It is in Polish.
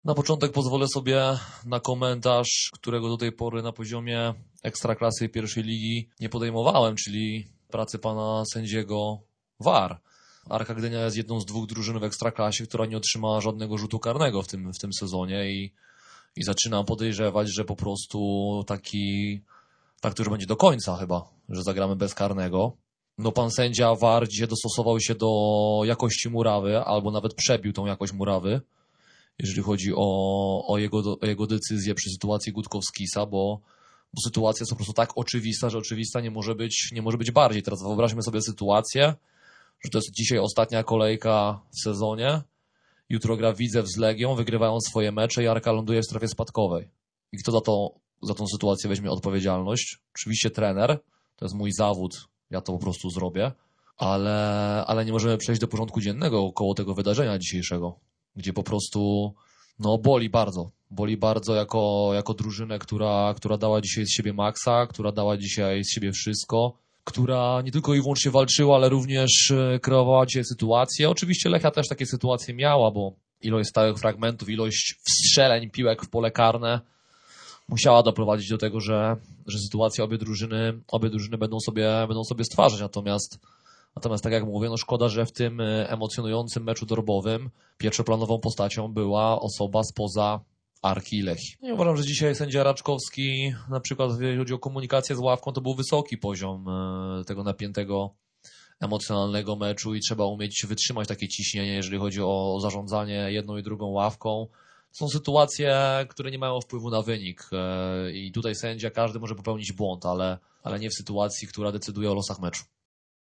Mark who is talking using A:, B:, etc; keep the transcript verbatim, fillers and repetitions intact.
A: Na początek pozwolę sobie na komentarz, którego do tej pory na poziomie Ekstraklasy pierwszej ligi nie podejmowałem, czyli pracy pana sędziego V A R. Arka Gdynia jest jedną z dwóch drużyn w Ekstraklasie, która nie otrzymała żadnego rzutu karnego w tym, w tym sezonie i, i zaczynam podejrzewać, że po prostu taki, tak to już będzie do końca chyba, że zagramy bez karnego. No pan sędzia V A R dzisiaj dostosował się do jakości murawy, albo nawet przebił tą jakość murawy, jeżeli chodzi o, o, jego, o jego decyzję przy sytuacji Gutkowskisa, bo, bo sytuacja jest po prostu tak oczywista, że oczywista nie może być, nie może być bardziej. Teraz wyobraźmy sobie sytuację, że to jest dzisiaj ostatnia kolejka w sezonie, jutro gra Widzew z Legią, wygrywają swoje mecze i Arka ląduje w strefie spadkowej. I kto za, to, za tą sytuację weźmie odpowiedzialność? Oczywiście trener, to jest mój zawód, ja to po prostu zrobię, ale, ale nie możemy przejść do porządku dziennego koło tego wydarzenia dzisiejszego, gdzie po prostu no boli bardzo. Boli bardzo jako, jako drużynę, która, która dała dzisiaj z siebie maksa, która dała dzisiaj z siebie wszystko, która nie tylko i wyłącznie walczyła, ale również kreowała dzisiaj sytuację. Oczywiście Lechia też takie sytuacje miała, bo ilość stałych fragmentów, ilość wstrzeleń piłek w pole karne musiała doprowadzić do tego, że, że sytuacje obie drużyny, obie drużyny będą sobie, będą sobie stwarzać. Natomiast Natomiast tak jak mówię, no szkoda, że w tym emocjonującym meczu derbowym pierwszoplanową postacią była osoba spoza Arki i Lechii. Ja uważam, że dzisiaj sędzia Raczkowski, na przykład jeżeli chodzi o komunikację z ławką, to był wysoki poziom tego napiętego, emocjonalnego meczu i trzeba umieć wytrzymać takie ciśnienie, jeżeli chodzi o zarządzanie jedną i drugą ławką. Są sytuacje, które nie mają wpływu na wynik i tutaj sędzia, każdy może popełnić błąd, ale, ale nie w sytuacji, która decyduje o losach meczu.